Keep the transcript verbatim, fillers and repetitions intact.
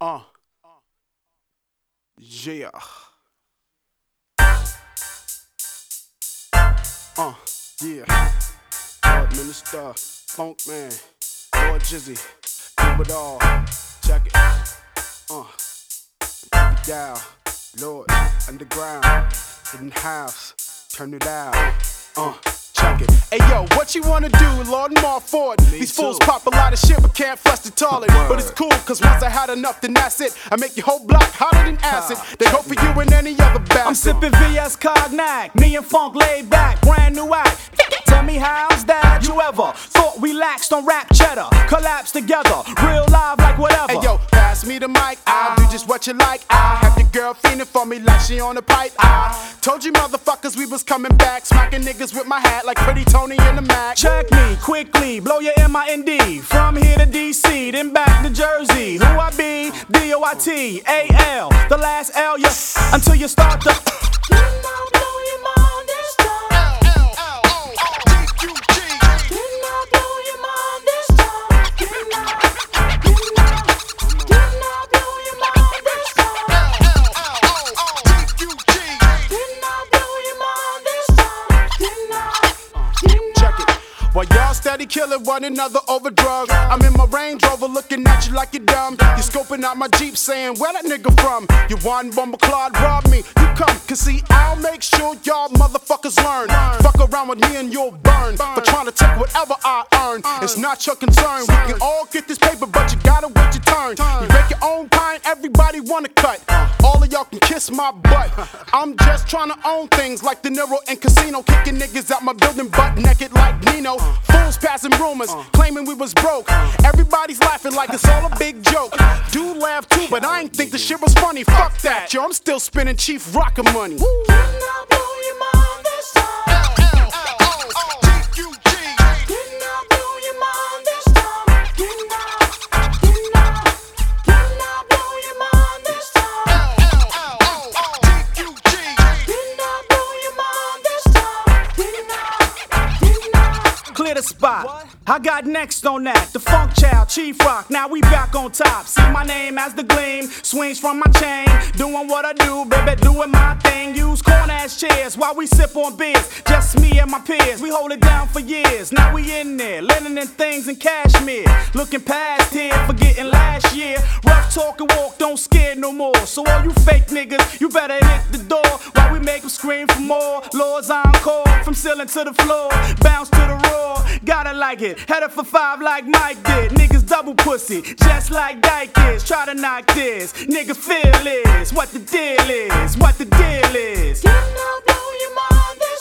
Uh, yeah. Uh, yeah. Lord Minister, Funk Man, Lord Jizzy, do it all. Check it. Uh, break it down. Lord, underground, hidden house, turn it out. Uh. Check it. Hey yo, what you wanna do, Lord Mark Ford? Me These too. Fools pop a lot of shit but can't flush the toilet. Word. But it's cool, cause once I had enough, then that's it. I make your whole block hotter than acid. Ha. They go for you and any other bastard. I'm sipping V S Cognac, me and Funk laid back, brand new act. Tell me how's that? You ever thought we laxed on rap cheddar? Collapse together, real live like whatever. Hey yo, pass me the mic, I'll do just what you like. I have your girl fiending for me like she on the pipe. I told you motherfuckers we was coming back, smacking niggas with my hat like Pretty Tony in the Mac. Check me quickly, blow your M I N D. From here to D C, then back to Jersey. Who I be? D O I T A L. The last L, you until you start to. While y'all steady killing one another over drugs, I'm in my Range Rover looking at you like you're dumb. You scoping out my Jeep saying, where that nigga from? You one bumper clod rob me, you come, cause see, I'll make sure y'all motherfuckers learn. Fuck around with me and you'll burn, for trying to take whatever I earn. It's not your concern, we can all get this paper, but you gotta wait your turn. You make your own pint, everybody wanna cut. All of y'all can kiss my butt. I'm just trying to own things like De Niro and Casino, kicking niggas out my building butt naked like Nino. Fools passing rumors, uh, claiming we was broke. Uh, Everybody's laughing like it's all a big joke. Dude laugh too, but I ain't think the shit was funny. Fuck that, yo, I'm still spinning Chief Rocker money. Woo. Clear the spot. What? I got next on that, the Funk Child, Chief Rock, now we back on top. See my name as the gleam, swings from my chain. Doing what I do, baby, doing my thing. Use corn-ass chairs while we sip on beers. Just me and my peers, we hold it down for years. Now we in there, linen and things in cashmere. Looking past here, forgetting last year. Rough talk and walk, don't scare no more. So all you fake niggas, you better hit the door while we make them scream for more. Lord's encore, from ceiling to the floor, bounce to the roar. Gotta like it. Headed for five like Mike did. Niggas double pussy, just like Dyke is. Try to knock this, nigga feel is what the deal is, what the deal is. You know, blow your mind.